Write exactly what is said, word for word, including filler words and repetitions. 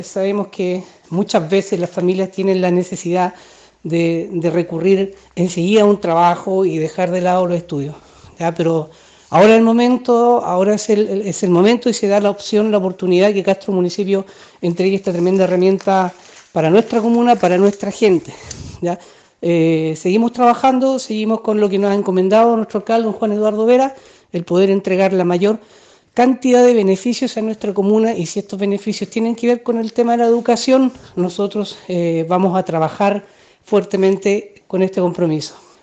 Sabemos que muchas veces las familias tienen la necesidad de, de recurrir enseguida a un trabajo y dejar de lado los estudios, ¿ya? Pero ahora el momento, ahora es el, es el momento y se da la opción, la oportunidad que Castro Municipio entregue esta tremenda herramienta para nuestra comuna, para nuestra gente, ¿ya? Eh, seguimos trabajando, seguimos con lo que nos ha encomendado nuestro alcalde, don Juan Eduardo Vera, el poder entregar la mayor cantidad de beneficios a nuestra comuna, y si estos beneficios tienen que ver con el tema de la educación, nosotros eh, vamos a trabajar fuertemente con este compromiso.